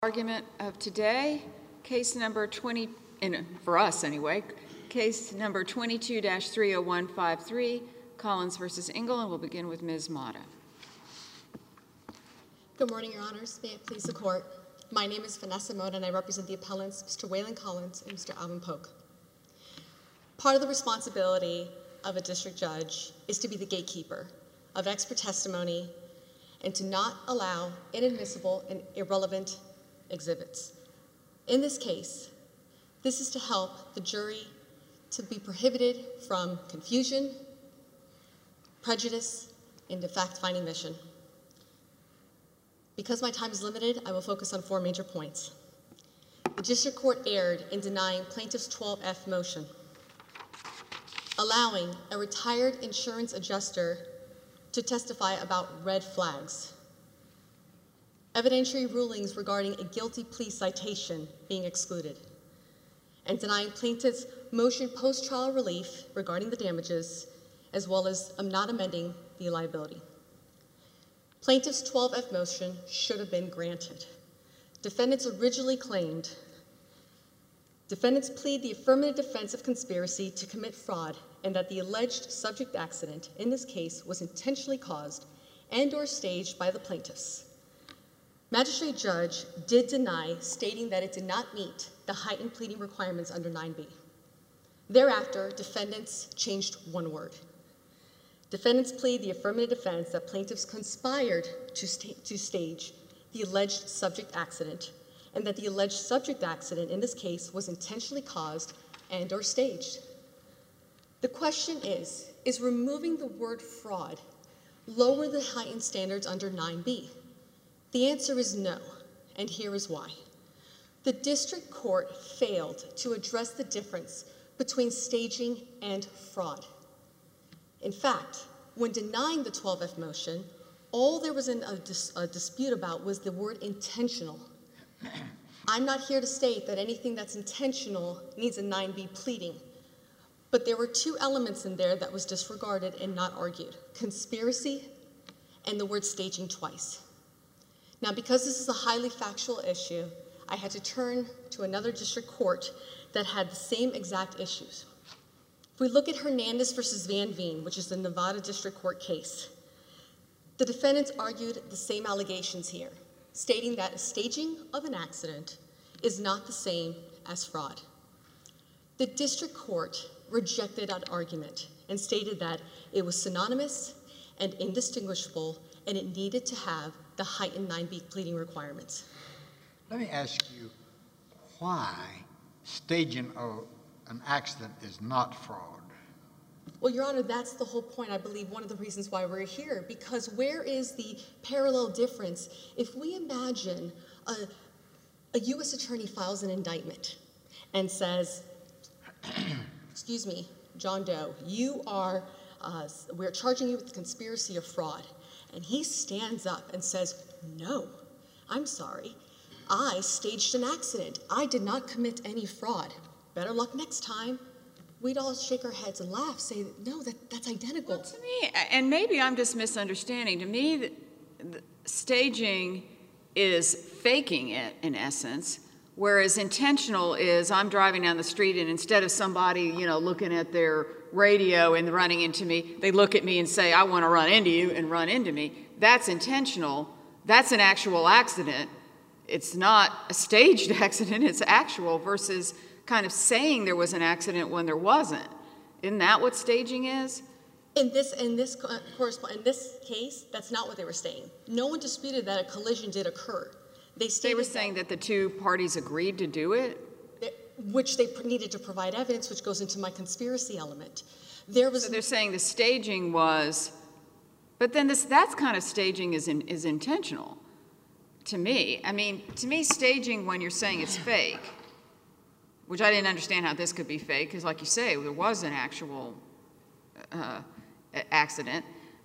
Argument of today, case number 20, for us anyway, case number 22-30153, Collins v. Engel, and we'll begin with Ms. Mata. Good morning, Your Honors. May it please the Court. My name is Vanessa Mota, and I represent the appellants, Mr. Waylon Collins and Mr. Alvin Polk. Part of the responsibility of a district judge is to be the gatekeeper of expert testimony and to not allow inadmissible and irrelevant exhibits. In this case, this is to help the jury to be prohibited from confusion, prejudice, and a fact-finding mission. Because my time is limited, I will focus on 4 major points. The district court erred in denying plaintiff's 12F motion, allowing a retired insurance adjuster to testify about red flags, evidentiary rulings regarding a guilty plea citation being excluded, and denying plaintiff's motion post-trial relief regarding the damages, as well as not amending the liability. Plaintiff's 12F motion should have been granted. Defendants originally claimed defendants plead the affirmative defense of conspiracy to commit fraud and that the alleged subject accident in this case was intentionally caused and/or staged by the plaintiffs. Magistrate judge did deny, stating that it did not meet the heightened pleading requirements under 9b. Thereafter, defendants changed one word. Defendants plead the affirmative defense that plaintiffs conspired to stage the alleged subject accident and that the alleged subject accident in this case was intentionally caused and/or staged. The question is removing the word fraud lower the heightened standards under 9b? The answer is no, and here is why. The district court failed to address the difference between staging and fraud. In fact, when denying the 12F motion, all there was a dispute about was the word intentional. I'm not here to state that anything that's intentional needs a 9b pleading, but there were 2 elements in there that was disregarded and not argued: conspiracy and the word staging twice. Now, because this is a highly factual issue, I had to turn to another district court that had the same exact issues. If we look at Hernandez versus Van Veen, which is the Nevada District Court case, the defendants argued the same allegations here, stating that staging of an accident is not the same as fraud. The district court rejected that argument and stated that it was synonymous and indistinguishable, and it needed to have the heightened 9b pleading requirements. Let me ask you why staging of an accident is not fraud. Well, Your Honor, that's the whole point. I believe one of the reasons why we're here, because where is the parallel difference? If we imagine a U.S. attorney files an indictment and says, excuse me, John Doe, we're charging you with the conspiracy of fraud. And he stands up and says, no, I'm sorry. I staged an accident. I did not commit any fraud. Better luck next time. We'd all shake our heads and laugh, say, no, that's identical. Well, to me, and maybe I'm just misunderstanding, to me, the staging is faking it, in essence, whereas intentional is I'm driving down the street and instead of somebody, looking at their radio and running into me, they look at me and say, I want to run into you, and run into me. That's intentional. That's an actual accident. It's not a staged accident. It's actual, versus kind of saying there was an accident when there wasn't. Isn't that what staging is? In this case, that's not what they were saying. No one disputed that a collision did occur. They were saying that the 2 parties agreed to do it? Which they needed to provide evidence, which goes into my conspiracy element. So they're saying the staging was, but then that's kind of staging is intentional to me. I mean, to me, staging when you're saying it's fake, which I didn't understand how this could be fake, because like you say, there was an actual accident.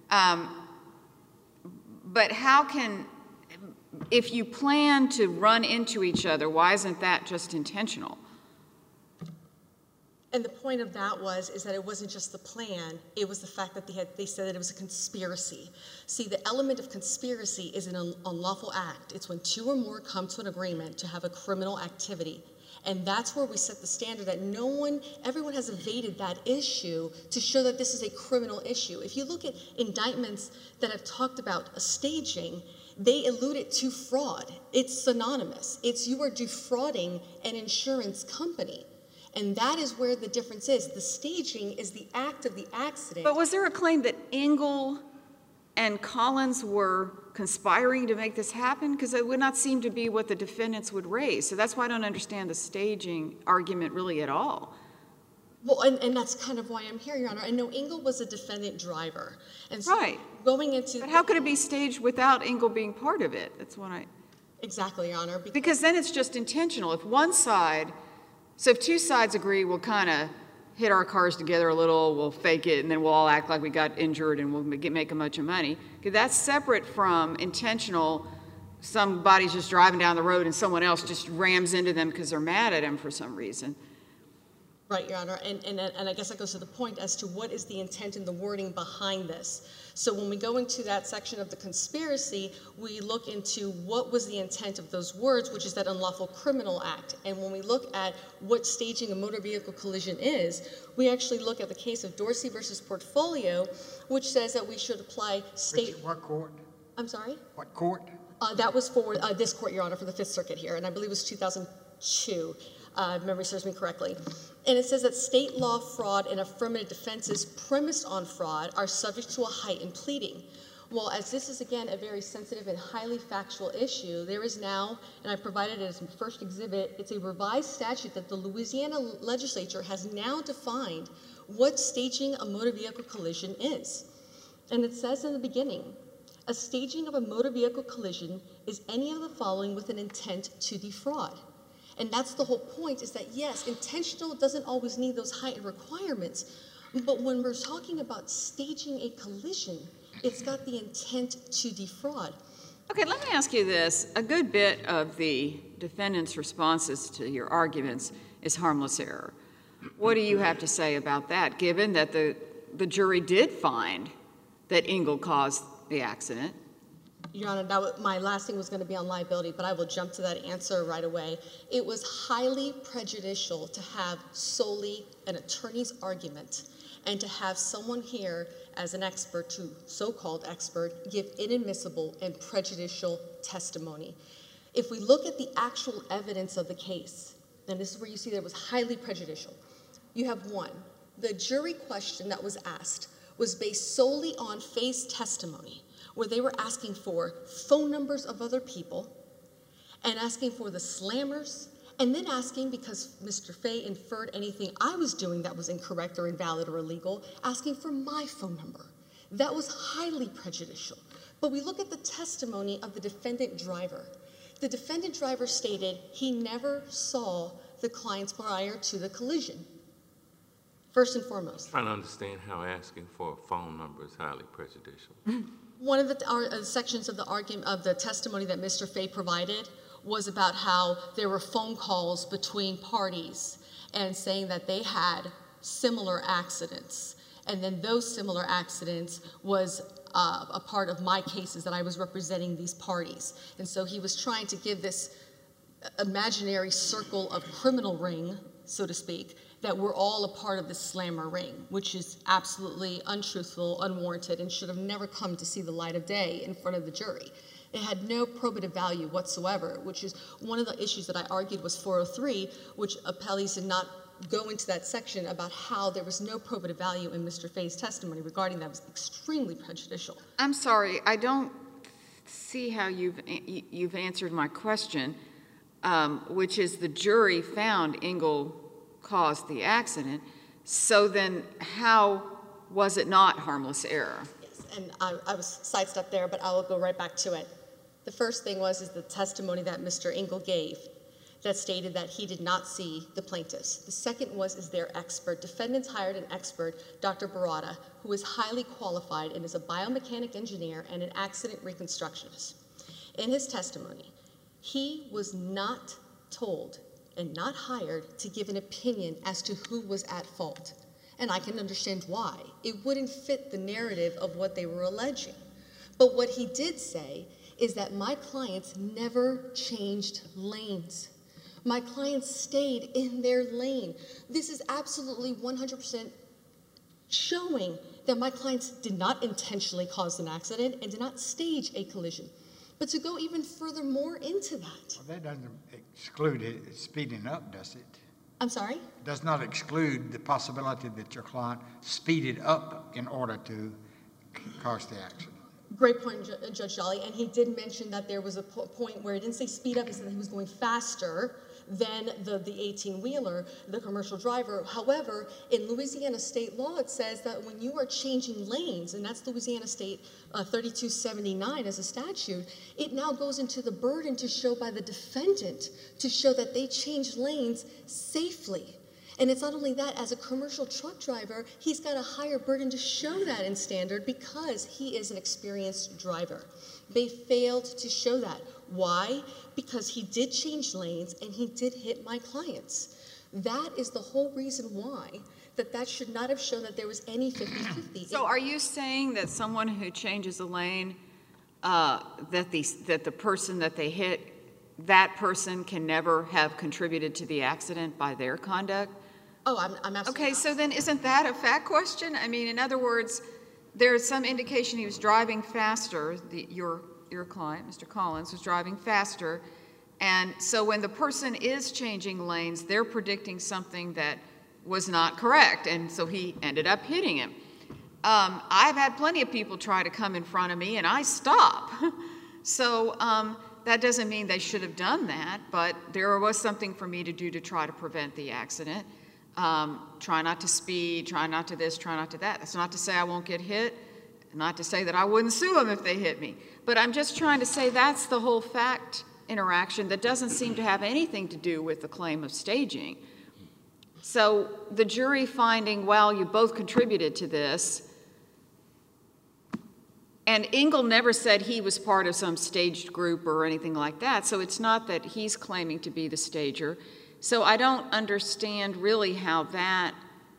But how can, if you plan to run into each other, why isn't that just intentional? And the point of that is that it wasn't just the plan, it was the fact that they said that it was a conspiracy. See, the element of conspiracy is an unlawful act. It's when two or more come to an agreement to have a criminal activity. And that's where we set the standard that everyone has evaded that issue to show that this is a criminal issue. If you look at indictments that have talked about a staging, they alluded to fraud. It's synonymous. It's you are defrauding an insurance company. And that is where the difference is. The staging is the act of the accident. But was there a claim that Engel and Collins were conspiring to make this happen? Because it would not seem to be what the defendants would raise. So that's why I don't understand the staging argument really at all. Well, and that's kind of why I'm here, Your Honor. I know Engel was a defendant driver. And so Right. Going into... But how could it be staged without Engel being part of it? That's what I... Exactly, Your Honor. Because then it's just intentional. If two sides agree, we'll kind of hit our cars together a little, we'll fake it, and then we'll all act like we got injured and we'll make a bunch of money. Okay, that's separate from intentional. Somebody's just driving down the road and someone else just rams into them because they're mad at them for some reason. Right, Your Honor, and I guess that goes to the point as to what is the intent and the wording behind this. So when we go into that section of the conspiracy, we look into what was the intent of those words, which is that unlawful criminal act. And when we look at what staging a motor vehicle collision is, we actually look at the case of Dorsey versus Portfolio, which says that we should apply state... What court? I'm sorry? What court? That was for this court, Your Honor, for the Fifth Circuit here, and I believe it was 2002. If memory serves me correctly. And it says that state law fraud and affirmative defenses premised on fraud are subject to a heightened pleading. Well, as this is, again, a very sensitive and highly factual issue, there is now, and I provided it as my first exhibit, it's a revised statute that the Louisiana legislature has now defined what staging a motor vehicle collision is. And it says in the beginning, a staging of a motor vehicle collision is any of the following with an intent to defraud. And that's the whole point, is that, yes, intentional doesn't always need those heightened requirements, but when we're talking about staging a collision, it's got the intent to defraud. Okay, let me ask you this. A good bit of the defendant's responses to your arguments is harmless error. What do you have to say about that, given that the jury did find that Engel caused the accident? Your Honor, my last thing was going to be on liability, but I will jump to that answer right away. It was highly prejudicial to have solely an attorney's argument and to have someone here as an expert, to so-called expert, give inadmissible and prejudicial testimony. If we look at the actual evidence of the case, and this is where you see that it was highly prejudicial, you have one. The jury question that was asked was based solely on Faye's testimony, where they were asking for phone numbers of other people and asking for the slammers, and then asking, because Mr. Faye inferred anything I was doing that was incorrect or invalid or illegal, asking for my phone number. That was highly prejudicial. But we look at the testimony of the defendant driver. The defendant driver stated he never saw the clients prior to the collision, first and foremost. I'm trying to understand how asking for a phone number is highly prejudicial. One of the sections of the argument of the testimony that Mr. Faye provided was about how there were phone calls between parties and saying that they had similar accidents. And then those similar accidents was a part of my cases that I was representing these parties. And so he was trying to give this imaginary circle of criminal ring, so to speak, that we're all a part of this slammer ring, which is absolutely untruthful, unwarranted, and should have never come to see the light of day in front of the jury. It had no probative value whatsoever, which is one of the issues that I argued was 403, which appellees did not go into that section about how there was no probative value in Mr. Faye's testimony regarding that. It was extremely prejudicial. I'm sorry, I don't see how you've answered my question, which is the jury found Engel caused the accident. So then how was it not harmless error? Yes, and I was sidestepped there, but I will go right back to it. The first thing is the testimony that Mr. Engel gave that stated that he did not see the plaintiffs. The second is their expert. Defendants hired an expert, Dr. Barada, who is highly qualified and is a biomechanic engineer and an accident reconstructionist. In his testimony, he was not told and not hired to give an opinion as to who was at fault. And I can understand why. It wouldn't fit the narrative of what they were alleging. But what he did say is that my clients never changed lanes. My clients stayed in their lane. This is absolutely 100% showing that my clients did not intentionally cause an accident and did not stage a collision. But to go even further more into that. Well, that doesn't exclude it speeding up, does it? I'm sorry? It does not exclude the possibility that your client speeded up in order to cause the accident. Great point, Judge Jolly. And he did mention that there was a point where he didn't say speed up, he said that he was going faster than the 18-wheeler, the commercial driver. However, in Louisiana state law, it says that when you are changing lanes, and that's Louisiana state 3279 as a statute, it now goes into the burden to show by the defendant to show that they changed lanes safely. And it's not only that, as a commercial truck driver, he's got a higher burden to show that in standard because he is an experienced driver. They failed to show that. Why? Because he did change lanes and he did hit my clients. That is the whole reason why that should not have shown that there was any 50-50. So are you saying that someone who changes a lane, that the person that they hit, that person can never have contributed to the accident by their conduct? Oh, I'm absolutely Okay, not. so then isn't that a fact question? I mean, in other words, there's some indication he was driving faster, your client, Mr. Collins, was driving faster, and so when the person is changing lanes, they're predicting something that was not correct, and so he ended up hitting him. I've had plenty of people try to come in front of me, and I stop. So that doesn't mean they should have done that, but there was something for me to do to try to prevent the accident. Try not to speed, try not to this, try not to that. That's not to say I won't get hit, not to say that I wouldn't sue them if they hit me. But I'm just trying to say that's the whole fact interaction that doesn't seem to have anything to do with the claim of staging. So the jury finding, well, you both contributed to this, and Engel never said he was part of some staged group or anything like that, so it's not that he's claiming to be the stager. So I don't understand really how that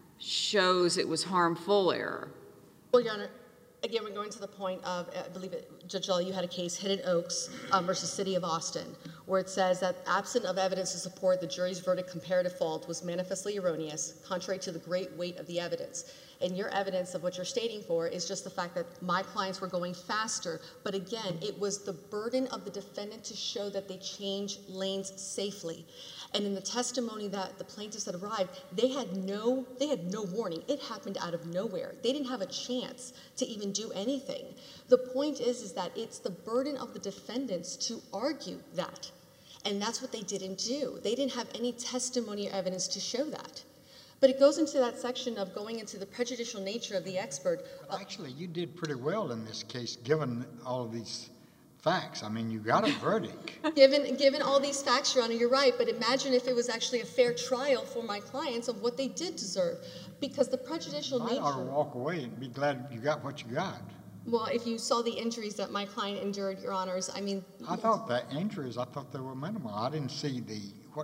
shows it was harmful error. Well, Your Honor, again, we're going to the point of, I believe, Judge Jolly, you had a case, Hidden Oaks versus City of Austin, where it says that absent of evidence to support the jury's verdict comparative fault was manifestly erroneous, contrary to the great weight of the evidence. And your evidence of what you're stating for is just the fact that my clients were going faster. But again, it was the burden of the defendant to show that they changed lanes safely. And in the testimony that the plaintiffs had arrived, they had no warning. It happened out of nowhere. They didn't have a chance to even do anything. The point is that it's the burden of the defendants to argue that. And that's what they didn't do. They didn't have any testimony or evidence to show that. But it goes into that section of going into the prejudicial nature of the expert. Well, actually, you did pretty well in this case, given all of these facts. I mean, you got a verdict. Given all these facts, Your Honor, you're right. But imagine if it was actually a fair trial for my clients of what they did deserve. Because the prejudicial nature... I ought to walk away and be glad you got what you got. Well, if you saw the injuries that my client endured, Your Honors, I mean... I thought the injuries, I thought they were minimal. I didn't see what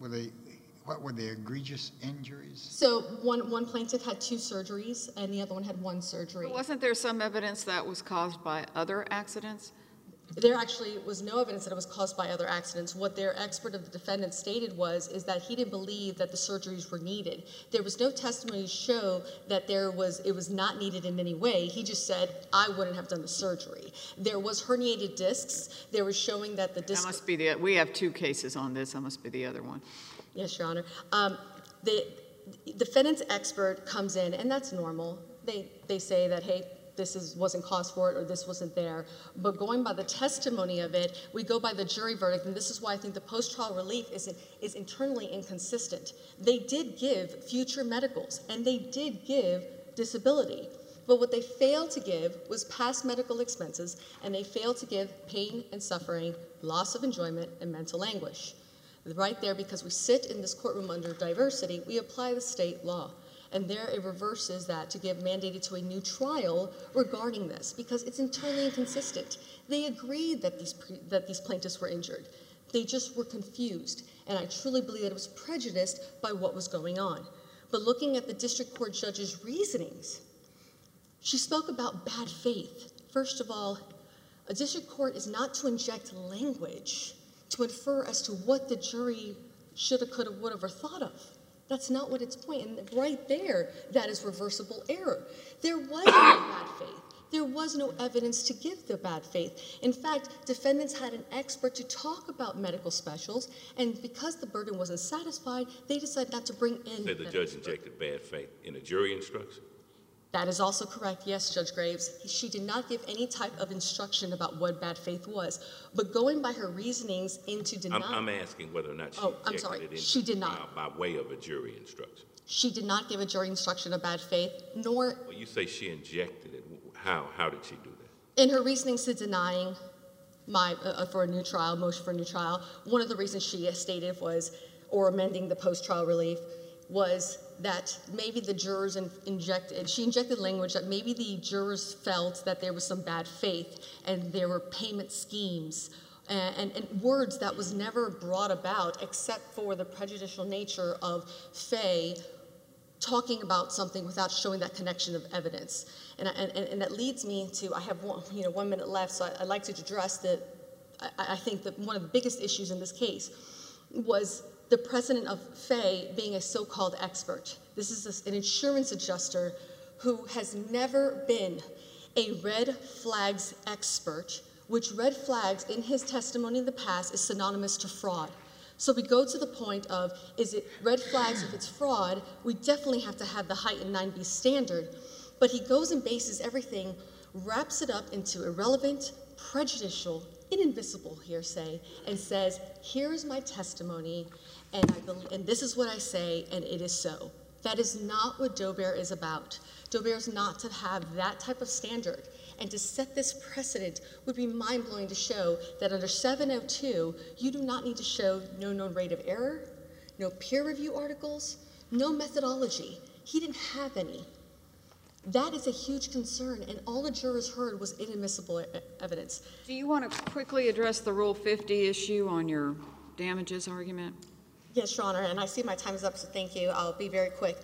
were the egregious injuries? So one plaintiff had 2 surgeries, and the other one had 1 surgery. But wasn't there some evidence that was caused by other accidents? There actually was no evidence that it was caused by other accidents. What their expert of the defendant stated is that he didn't believe that the surgeries were needed. There was no testimony to show that it was not needed in any way. He just said, I wouldn't have done the surgery. There was herniated discs. There was showing that the disc... That must be we have 2 cases on this. That must be the other one. Yes, Your Honor. The defendant's expert comes in, and that's normal. They say that, hey, wasn't caused for it or this wasn't there. But going by the testimony of it, we go by the jury verdict, and this is why I think the post-trial relief is internally inconsistent. They did give future medicals, and they did give disability. But what they failed to give was past medical expenses, and they failed to give pain and suffering, loss of enjoyment, and mental anguish. Right there, because we sit in this courtroom under diversity, we apply the state law. And there it reverses that to give mandated to a new trial regarding this, because it's internally inconsistent. They agreed that these plaintiffs were injured. They just were confused, and I truly believe that it was prejudiced by what was going on. But looking at the district court judge's reasonings, she spoke about bad faith. First of all, a district court is not to inject language to infer as to what the jury shoulda, coulda, woulda, or thought of. That's not what it's point. And right there, that is reversible error. There was no bad faith. There was no evidence to give the bad faith. In fact, defendants had an expert to talk about medical specials, and because the burden wasn't satisfied, they decided not to bring in. Said the judge injected bad faith in a jury instruction? That is also correct, yes, Judge Graves. She did not give any type of instruction about what bad faith was. But going by her reasonings into denial. I'm asking whether or not she I'm sorry. injected it She did not. by way of a jury instruction. She did not give a jury instruction of bad faith, nor. Well, you say she injected it. How did she do that? In her reasonings to denying for a new trial, motion for a new trial, one of the reasons she stated was, or amending the post-trial relief, was that maybe the jurors she injected language that maybe the jurors felt that there was some bad faith and there were payment schemes and words that was never brought about except for the prejudicial nature of Faye talking about something without showing that connection of evidence. And that leads me to, I have 1 minute left, so I'd like to address I think that one of the biggest issues in this case was the precedent of Faye being a so-called expert. This is an insurance adjuster who has never been a red flags expert, which red flags in his testimony in the past is synonymous to fraud. So we go to the point of, is it red flags if it's fraud? We definitely have to have the heightened 9B standard. But he goes and bases everything, wraps it up into irrelevant, prejudicial, inadmissible hearsay, and says, here's my testimony, and this is what I say, and it is so. That is not what Daubert is about. Daubert is not to have that type of standard. And to set this precedent would be mind-blowing to show that under 702, you do not need to show no known rate of error, no peer review articles, no methodology. He didn't have any. That is a huge concern, and all the jurors heard was inadmissible evidence. Do you want to quickly address the Rule 50 issue on your damages argument? Yes, Your Honor, and I see my time is up, so thank you. I'll be very quick.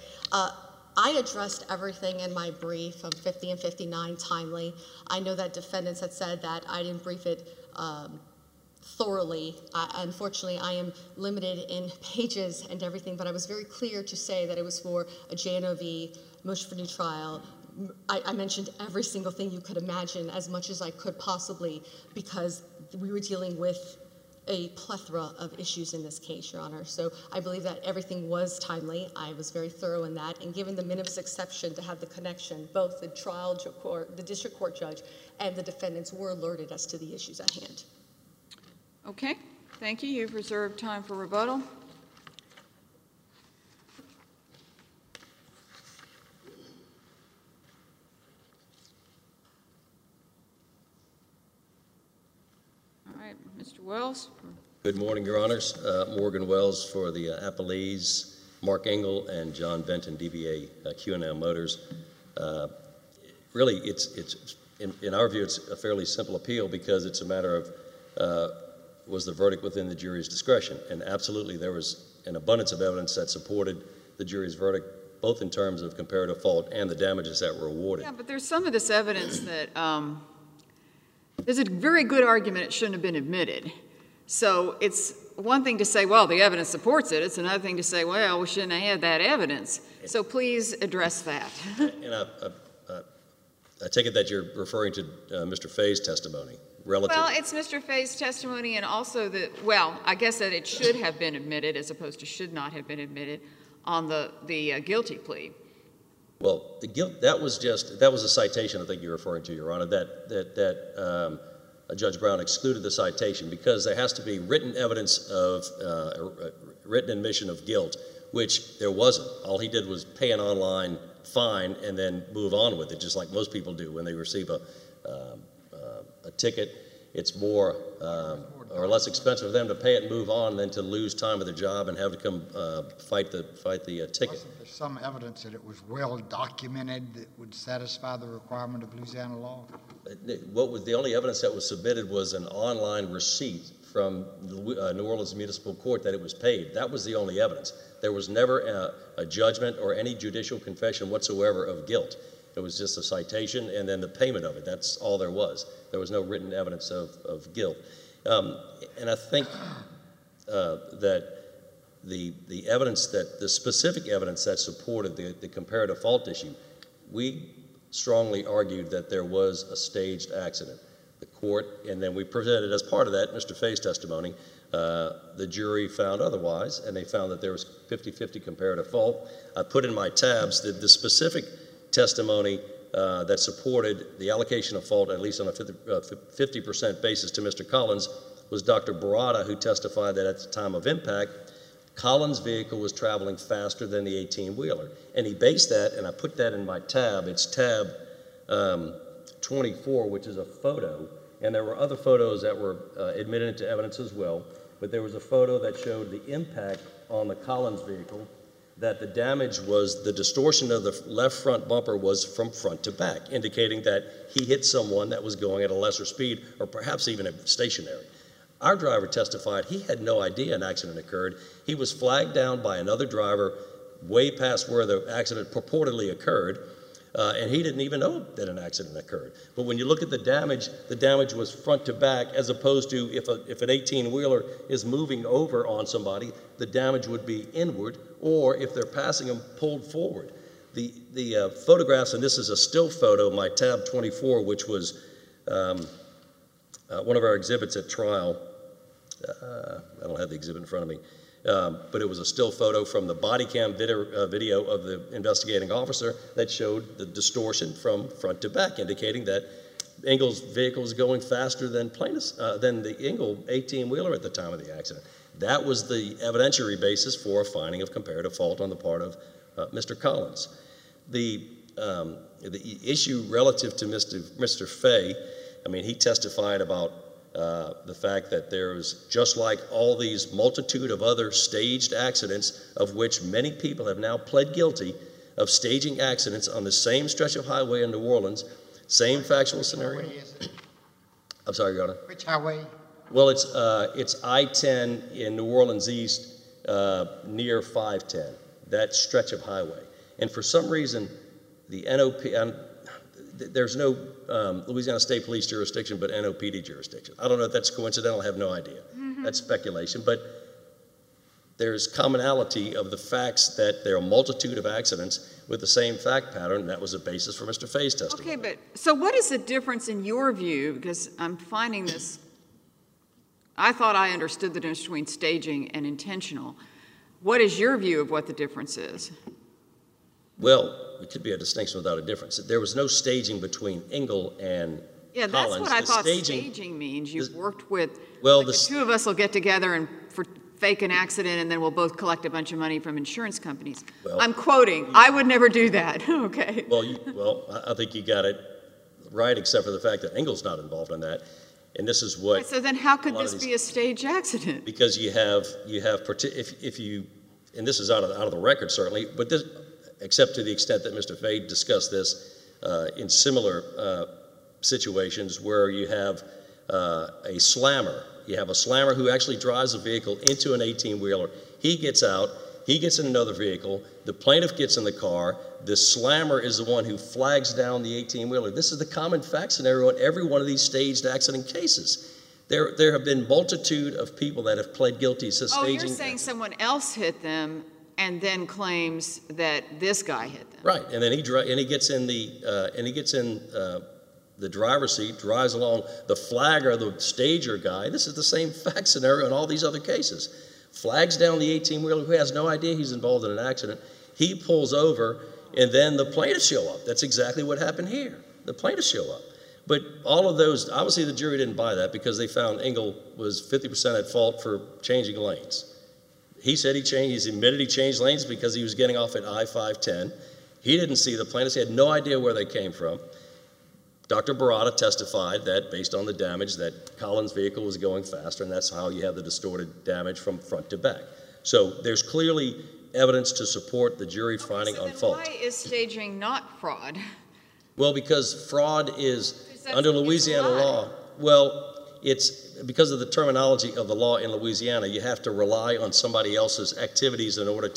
I addressed everything in my brief, 50 and 59, timely. I know that defendants had said that I didn't brief it thoroughly. Unfortunately, I am limited in pages and everything, but I was very clear to say that it was for a JNOV, motion for new trial. I mentioned every single thing you could imagine as much as I could possibly because we were dealing with a plethora of issues in this case, Your Honor. So I believe that everything was timely. I was very thorough in that. And given the minimus exception to have the connection, both the trial court, the district court judge, and the defendants were alerted as to the issues at hand. Okay, thank you. You've reserved time for rebuttal. All right, Mr. Wells. Good morning, Your Honors. Morgan Wells for the appellees, Mark Engel and John Benton, DBA Q&L Motors. Really, it's in our view, it's a fairly simple appeal because it's a matter of was the verdict within the jury's discretion? And absolutely, there was an abundance of evidence that supported the jury's verdict, both in terms of comparative fault and the damages that were awarded. Yeah, but there's some of this evidence that there's a very good argument it shouldn't have been admitted. So it's one thing to say, well, the evidence supports it. It's another thing to say, well, we shouldn't have had that evidence. So please address that. And I take it that you're referring to Mr. Fay's testimony relative. Well, it's Mr. Fay's testimony and also that, well, I guess that it should have been admitted as opposed to should not have been admitted on the guilty plea. Well, that was a citation I think you're referring to, Your Honor, that Judge Brown excluded the citation because there has to be written evidence of written admission of guilt, which there wasn't. All he did was pay an online fine and then move on with it, just like most people do when they receive a ticket. It's more or less expensive for them to pay it and move on than to lose time with their job and have to come fight the ticket. Wasn't there some evidence that it was well documented that would satisfy the requirement of Louisiana law? The only evidence that was submitted was an online receipt from New Orleans Municipal Court that it was paid. That was the only evidence. There was never a judgment or any judicial confession whatsoever of guilt. It was just a citation and then the payment of it. That's all there was. There was no written evidence of guilt. And I think that the evidence the specific evidence that supported the comparative fault issue, we strongly argued that there was a staged accident. The court, and then we presented as part of that Mr. Fay's testimony, the jury found otherwise, and they found that there was 50-50 comparative fault. I put in my tabs that the specific testimony that supported the allocation of fault, at least on a 50% basis to Mr. Collins, was Dr. Barada, who testified that at the time of impact, Collins' vehicle was traveling faster than the 18-wheeler. And he based that, and I put that in my tab, it's tab 24, which is a photo, and there were other photos that were admitted into evidence as well, but there was a photo that showed the impact on the Collins vehicle, that the damage was, the distortion of the left front bumper was from front to back, indicating that he hit someone that was going at a lesser speed or perhaps even stationary. Our driver testified he had no idea an accident occurred. He was flagged down by another driver way past where the accident purportedly occurred, and he didn't even know that an accident occurred. But when you look at the damage was front to back, as opposed to if an 18-wheeler is moving over on somebody, the damage would be inward, or if they're passing them, pulled forward. The photographs, and this is a still photo, my tab 24, which was one of our exhibits at trial. I don't have the exhibit in front of me, but it was a still photo from the body cam video of the investigating officer that showed the distortion from front to back, indicating that Engel's vehicle was going faster than the Engel 18-wheeler at the time of the accident. That was the evidentiary basis for a finding of comparative fault on the part of Mr. Collins. The issue relative to Mr. Fay, I mean, he testified about the fact that there's, just like all these multitude of other staged accidents, of which many people have now pled guilty of staging accidents on the same stretch of highway in New Orleans, same factual scenario. Which highway is it? I'm sorry, Your Honor. Which highway? Well, it's I-10 in New Orleans East near 510, that stretch of highway. And for some reason, the NOP, there's no Louisiana State Police jurisdiction, but NOPD jurisdiction. I don't know if that's coincidental, I have no idea. That's speculation, but there's commonality of the facts that there are a multitude of accidents with the same fact pattern, and that was the basis for Mr. Fay's testimony. Okay, but so what is the difference in your view? Because I'm finding this, I thought I understood the difference between staging and intentional. What is your view of what the difference is? Well, it could be a distinction without a difference. There was no staging between Engel and Collins. That's what I thought staging means. You've worked with, well, the two of us will get together and fake an accident, and then we'll both collect a bunch of money from insurance companies. Well, I'm quoting. I would never do that. Okay. Well, I think you got it right, except for the fact that Engel's not involved in that. And this is what. Right, so then how could this be a staged accident? Because you have if you, and this is out of the record certainly, but this, except to the extent that Mr. Fay discussed this in similar situations where you have a slammer. You have a slammer who actually drives a vehicle into an 18-wheeler. He gets out. He gets in another vehicle. The plaintiff gets in the car. The slammer is the one who flags down the 18-wheeler. This is the common fact scenario in every one of these staged accident cases. There have been multitude of people that have pled guilty to staging. Oh, you're saying someone else hit them and then claims that this guy hit them. Right, and then he gets in the driver's seat, drives along. The flagger, the stager guy, this is the same fact scenario in all these other cases. Flags down the 18-wheeler who has no idea he's involved in an accident. He pulls over, and then the plaintiffs show up. That's exactly what happened here. The plaintiffs show up. But all of those, obviously the jury didn't buy that because they found Engel was 50% at fault for changing lanes. He said he's admitted he changed lanes because he was getting off at I-510. He didn't see the plaintiffs. He had no idea where they came from. Dr. Barada testified that, based on the damage, that Collins' vehicle was going faster, and that's how you have the distorted damage from front to back. So there's clearly evidence to support the jury finding on fault. Why is staging not fraud? Well, because fraud is, under Louisiana law, well, it's because of the terminology of the law in Louisiana, you have to rely on somebody else's activities in order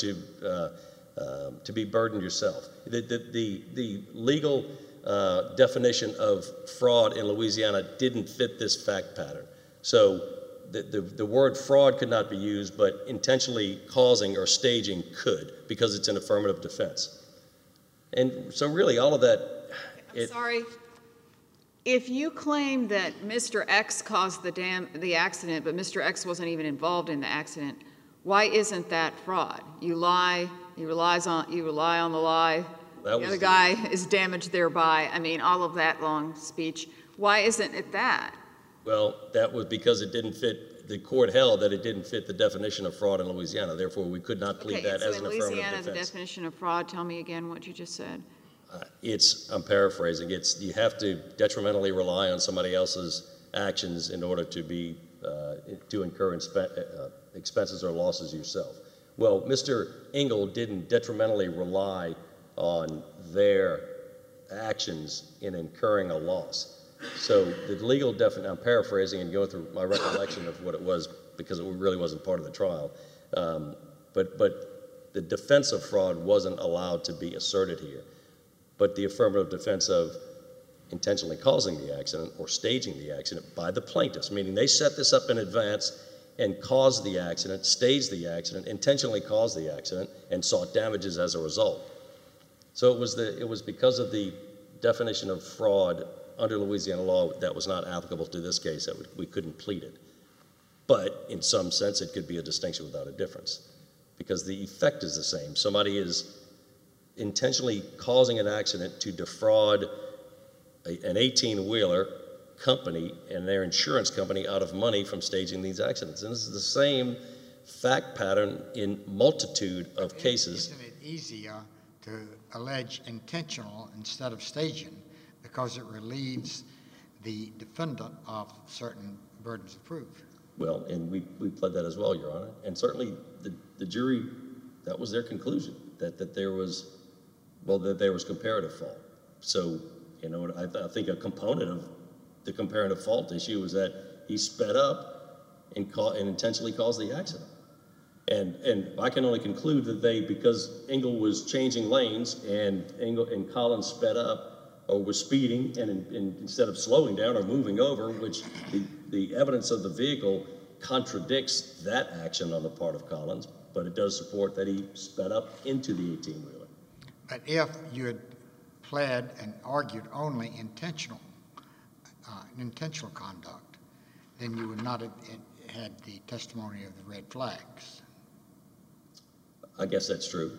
to be burdened yourself. The legal definition of fraud in Louisiana didn't fit this fact pattern. So the word fraud could not be used, but intentionally causing or staging could, because it's an affirmative defense. And so really all of that... Sorry. If you claim that Mr. X caused the accident, but Mr. X wasn't even involved in the accident, why isn't that fraud? You lie, you rely on the lie, the other guy is damaged thereby. I mean, all of that long speech. Why isn't it that? Well, that was because it didn't fit, the court held that it didn't fit the definition of fraud in Louisiana. Therefore, we could not plead that as an affirmative defense. In Louisiana, the definition of fraud, tell me again what you just said. I'm paraphrasing, you have to detrimentally rely on somebody else's actions in order to incur expenses or losses yourself. Well, Mr. Engel didn't detrimentally rely on their actions in incurring a loss. So the legal definition, I'm paraphrasing and going through my recollection of what it was because it really wasn't part of the trial, but the defense of fraud wasn't allowed to be asserted here. But the affirmative defense of intentionally causing the accident or staging the accident by the plaintiffs, meaning they set this up in advance and caused the accident, staged the accident, intentionally caused the accident, and sought damages as a result. So it was because of the definition of fraud under Louisiana law that was not applicable to this case that we couldn't plead it. But in some sense, it could be a distinction without a difference because the effect is the same. Somebody is intentionally causing an accident to defraud an 18-wheeler company and their insurance company out of money from staging these accidents. And this is the same fact pattern in multitude of cases. Isn't it easier to allege intentional instead of staging because it relieves the defendant of certain burdens of proof? Well, and we pled that as well, Your Honor. And certainly the jury, that was their conclusion, that there was comparative fault. So, I think a component of the comparative fault issue was that he sped up and intentionally caused the accident. And I can only conclude that because Engel was changing lanes and Collins sped up or was speeding and instead of slowing down or moving over, which the evidence of the vehicle contradicts that action on the part of Collins, but it does support that he sped up into the 18-wheeler. But if you had pled and argued only intentional conduct, then you would not have had the testimony of the red flags. I guess that's true,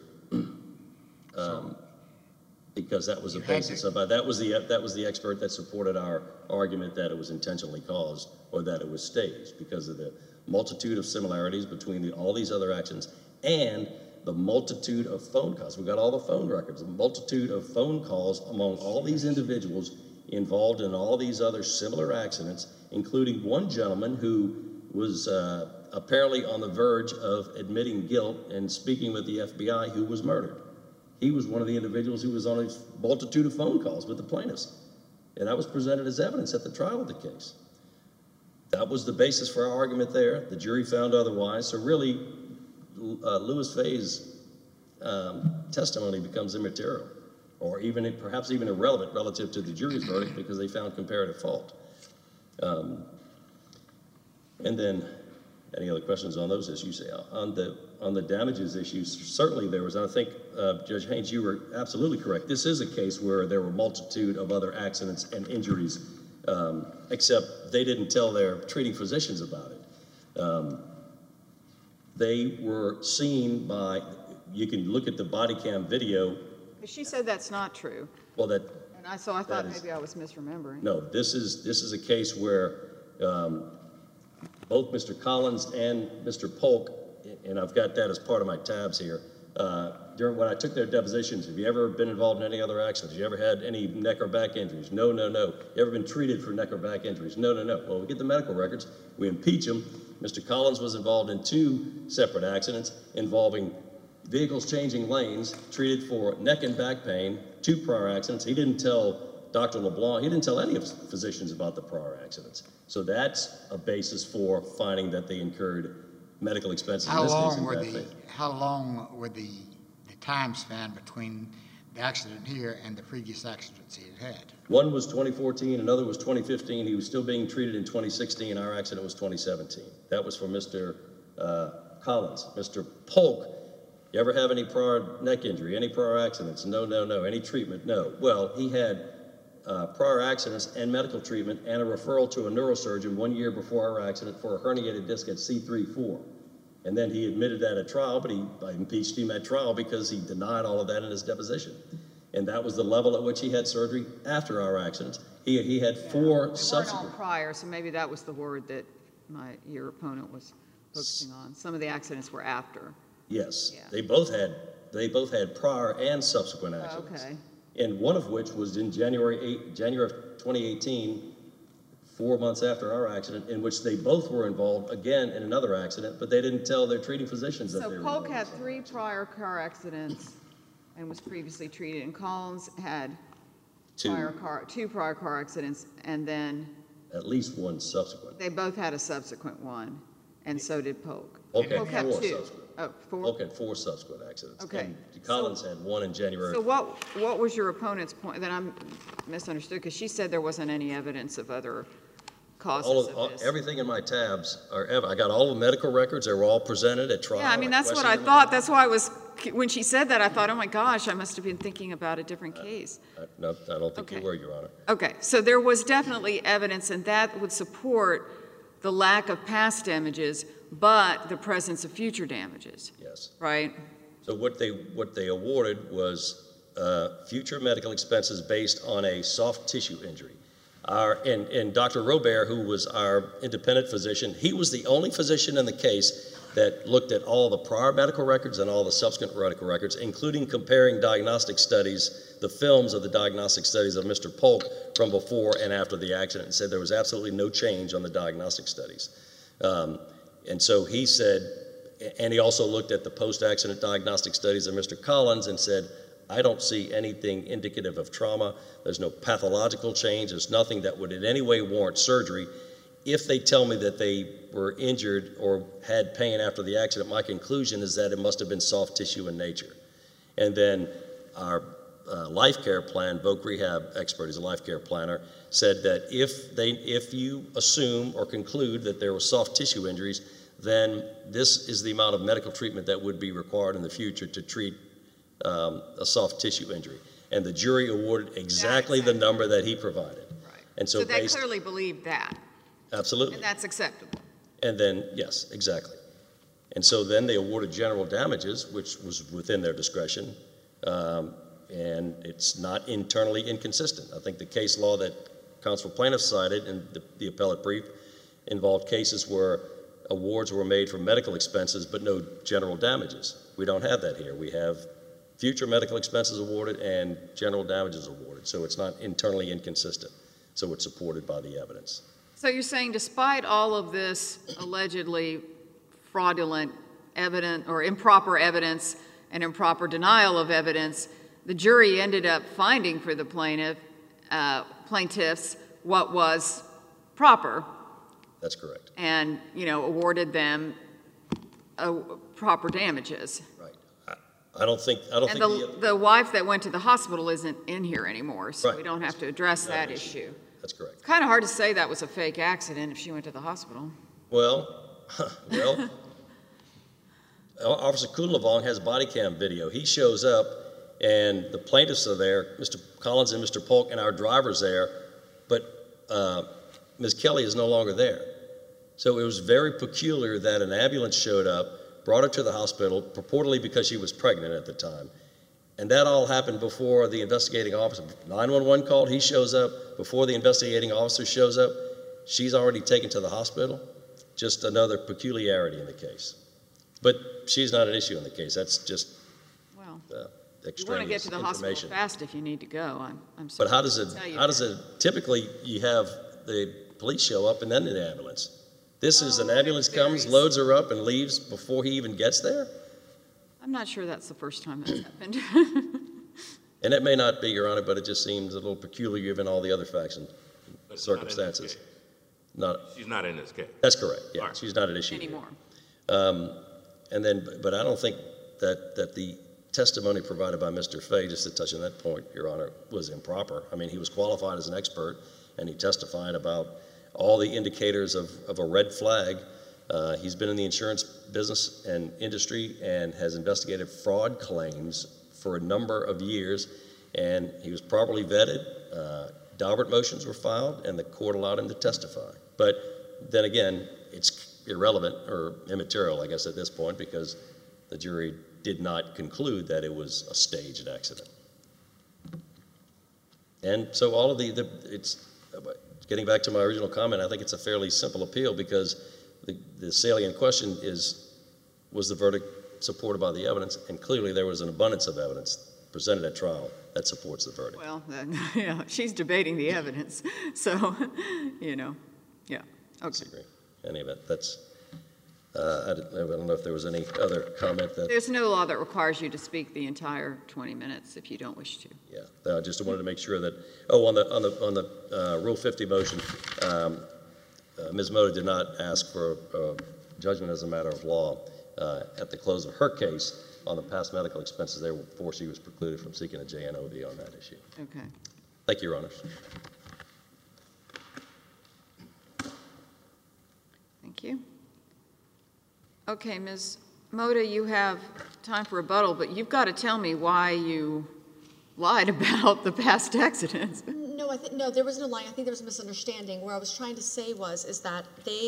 because that was the basis of that was the expert that supported our argument that it was intentionally caused or that it was staged because of the multitude of similarities between all these other actions and the multitude of phone calls. We got all the phone records, the multitude of phone calls among all these individuals involved in all these other similar accidents, including one gentleman who was apparently on the verge of admitting guilt and speaking with the FBI who was murdered. He was one of the individuals who was on a multitude of phone calls with the plaintiffs. And that was presented as evidence at the trial of the case. That was the basis for our argument there. The jury found otherwise. So really, Louis Fay's testimony becomes immaterial or perhaps even irrelevant relative to the jury's verdict because they found comparative fault. And then, any other questions on those issues? On the damages issues, certainly there was, and I think, Judge Haynes, you were absolutely correct. This is a case where there were a multitude of other accidents and injuries, except they didn't tell their treating physicians about it. They were seen by, you can look at the body cam video. She said that's not true. Well, and I thought maybe I was misremembering. No, this is a case where both Mr. Collins and Mr. Polk, and I've got that as part of my tabs here, when I took their depositions, have you ever been involved in any other accidents? Have you ever had any neck or back injuries? No, no, no. You ever been treated for neck or back injuries? No, no, no. Well, we get the medical records, we impeach them. Mr. Collins was involved in 2 separate accidents involving vehicles changing lanes, treated for neck and back pain, 2 prior accidents. He didn't tell Dr. LeBlanc, he didn't tell any of his physicians about the prior accidents. So that's a basis for finding that they incurred medical expenses. How in this case long in were bad the, faith. how long were the time span between the accident here and the previous accidents he had had? One was 2014, another was 2015. He was still being treated in 2016. Our accident was 2017. That was for Mr. Collins. Mr. Polk, you ever have any prior neck injury, any prior accidents? No, no, no. Any treatment? No. Well, he had prior accidents and medical treatment and a referral to a neurosurgeon 1 year before our accident for a herniated disc at C3-4. And then he admitted that at trial, but I impeached him at trial because he denied all of that in his deposition. And that was the level at which he had surgery after our accidents. He had four They subsequent. weren't all prior, so maybe that was the word that your opponent was focusing on. Some of the accidents were after. Yes, Yeah. they both had prior and subsequent accidents. Okay. And one of which was in January of 2018, 4 months after our accident, in which they both were involved again in another accident, but they didn't tell their treating physicians that they So were Polk involved. had 3 prior car accidents and was previously treated, and Collins had Two. 2 prior car accidents, and then At least one subsequent. they both had a subsequent one, and so did Polk. Polk had Polk had 4 2. subsequent. Oh, 4? Polk had 4 subsequent accidents. Okay. And Collins had 1 in January. So what was your opponent's point? That I'm misunderstood, because she said there wasn't any evidence of other causes of this. Everything in my tabs I got all the medical records. They were all presented at trial. Yeah, I mean, that's what I questioned them. thought. That's why when she said that, I thought, oh my gosh, I must have been thinking about a different case. No, I don't think you Okay. were, Your Honor. Okay, so there was definitely evidence, and that would support the lack of past damages, but the presence of future damages, Yes. right? So what they awarded was future medical expenses based on a soft tissue injury. And Dr. Robert, who was our independent physician, he was the only physician in the case that looked at all the prior medical records and all the subsequent medical records, including comparing diagnostic studies, the films of the diagnostic studies of Mr. Polk from before and after the accident, and said there was absolutely no change on the diagnostic studies. And so he said, and he also looked at the post-accident diagnostic studies of Mr. Collins and said, I don't see anything indicative of trauma. There's no pathological change. There's nothing that would in any way warrant surgery. If they tell me that they were injured or had pain after the accident, my conclusion is that it must have been soft tissue in nature. And then our life care plan, Voc Rehab expert, is a life care planner, said that if you assume or conclude that there were soft tissue injuries, then this is the amount of medical treatment that would be required in the future to treat a soft tissue injury. And the jury awarded exactly the number that he provided. Right. And so they based, clearly believed that, absolutely. and that's acceptable. And then, yes, exactly. And so then they awarded general damages, which was within their discretion, and it's not internally inconsistent. I think the case law that counsel plaintiffs cited in the appellate brief involved cases where awards were made for medical expenses but no general damages. We don't have that here. We have future medical expenses awarded and general damages awarded, so it's not internally inconsistent. So it's supported by the evidence. So you're saying despite all of this allegedly fraudulent evidence or improper evidence and improper denial of evidence, the jury ended up finding for the plaintiffs what was proper That's correct. and, awarded them proper damages. Right. I don't think And the wife that went to the hospital isn't in here anymore, so we Right. don't have to address Not that an issue. That's correct. Kind of hard to say that was a fake accident if she went to the hospital. Well, Officer Kuhn-Levong has body cam video. He shows up, and the plaintiffs are there, Mr. Collins and Mr. Polk, and our driver's there, but Ms. Kelly is no longer there. So it was very peculiar that an ambulance showed up, brought her to the hospital, purportedly because she was pregnant at the time. And that all happened before the investigating officer, 911 called, he shows up, before the investigating officer shows up, she's already taken to the hospital. Just another peculiarity in the case. But she's not an issue in the case. That's just Well, you want to extraneous get to the hospital information. fast if you need to go. I'm But sorry how to does tell you it, typically you have the police show up and then an ambulance. This is an ambulance comes, varies. loads her up and leaves before he even gets there? I'm not sure that's the first time that's happened. And it may not be, Your Honor, but it just seems a little peculiar given all the other facts and But she's not in this circumstances. case. Not, She's not in this case. that's correct, yeah. All right. She's not an issue here. Anymore. And then, but I don't think that the testimony provided by Mr. Fay, just to touch on that point, Your Honor, was improper. I mean, he was qualified as an expert, and he testified about all the indicators of a red flag. He's been in the insurance business and industry and has investigated fraud claims for a number of years, and he was properly vetted. Daubert motions were filed, and the court allowed him to testify. But then again, it's irrelevant or immaterial, I guess, at this point, because the jury did not conclude that it was a staged accident. And so all of it's getting back to my original comment, I think it's a fairly simple appeal because the salient question is, was the verdict supported by the evidence? And clearly there was an abundance of evidence presented at trial that supports the verdict. Well, then, yeah, she's debating the evidence, so, you know, yeah, okay. Disagree. In any event, that's, I don't know if there was any other comment that. There's no law that requires you to speak the entire 20 minutes if you don't wish to. Yeah, I just wanted to make sure that, on the Rule 50 motion, Ms. Mota did not ask for judgment as a matter of law at the close of her case on the past medical expenses. Therefore, she was precluded from seeking a JNOV on that issue. Okay. Thank you, Your Honors. Thank you. Okay, Ms. Mota, you have time for rebuttal, but you've got to tell me why you lied about the past accidents. No, there was no lie. I think there was a misunderstanding. What I was trying to say is that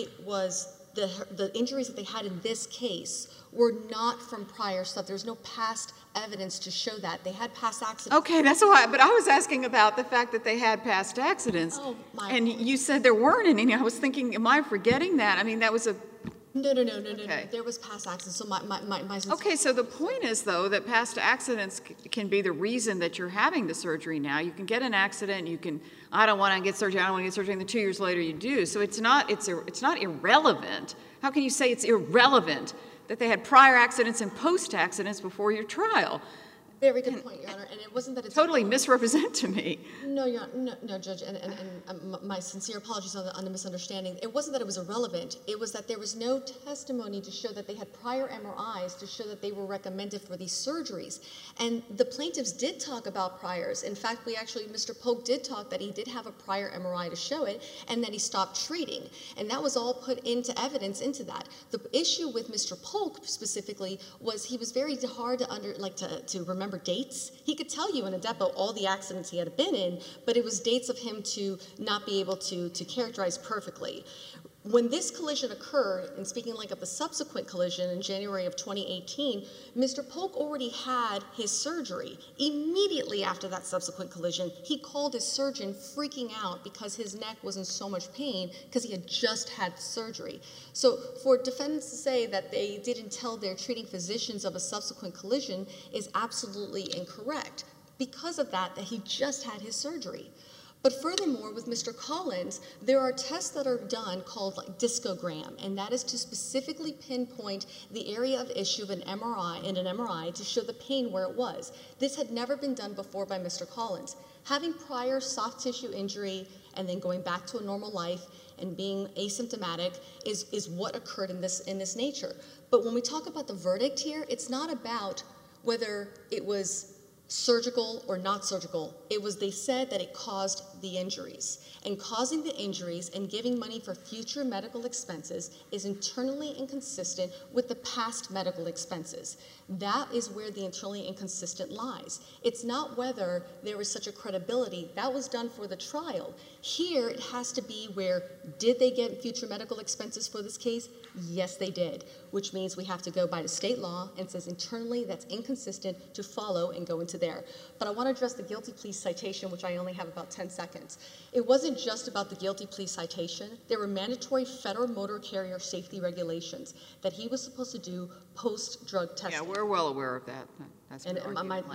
the injuries that they had in this case were not from prior stuff. There's no past evidence to show that. They had past accidents. Okay, that's why, but I was asking about the fact that they had past accidents. Oh, my. And you said there weren't any. I was thinking, am I forgetting that? I mean, that was a... No. Okay. There was past accidents. So my Okay, so the point is, though, that past accidents can be the reason that you're having the surgery now. You can get an accident, you can, I don't want to get surgery, and then 2 years later you do. So it's not irrelevant. How can you say it's irrelevant that they had prior accidents and post-accidents before your trial? Very good point, Your Honor. And it wasn't that it's Totally misrepresent to me. No, Judge, and my sincere apologies on the misunderstanding. It wasn't that it was irrelevant. It was that there was no testimony to show that they had prior MRIs to show that they were recommended for these surgeries. And the plaintiffs did talk about priors. In fact, Mr. Polk did talk that he did have a prior MRI to show it, and that he stopped treating. And that was all put into evidence into that. The issue with Mr. Polk specifically was he was very hard to remember dates. He could tell you in a depot all the accidents he had been in, but it was dates of him to not be able to characterize perfectly. When this collision occurred, and speaking of the subsequent collision in January of 2018, Mr. Polk already had his surgery. Immediately after that subsequent collision, he called his surgeon freaking out because his neck was in so much pain because he had just had surgery. So for defendants to say that they didn't tell their treating physicians of a subsequent collision is absolutely incorrect. Because of that he just had his surgery. But furthermore, with Mr. Collins, there are tests that are done called discogram, and that is to specifically pinpoint the area of issue of an MRI to show the pain where it was. This had never been done before by Mr. Collins. Having prior soft tissue injury and then going back to a normal life and being asymptomatic is what occurred in this nature. But when we talk about the verdict here, it's not about whether it was surgical or not surgical. They said that it caused the injuries. And causing the injuries and giving money for future medical expenses is internally inconsistent with the past medical expenses. That is where the internally inconsistent lies. It's not whether there was such a credibility. That was done for the trial. Here, it has to be where, did they get future medical expenses for this case? Yes, they did, which means we have to go by the state law and says internally that's inconsistent to follow and go into there. But I want to address the guilty plea citation, which I only have about 10 seconds. It wasn't just about the guilty plea citation. There were mandatory federal motor carrier safety regulations that he was supposed to do post-drug testing. Yeah, we're well aware of that. That's And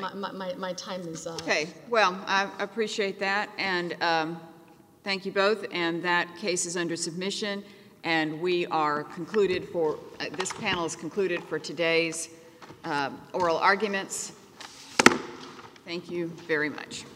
my time is... Okay, well, I appreciate that, and thank you both, and that case is under submission, and we are concluded for, this panel is concluded for today's oral arguments. Thank Thank you very much.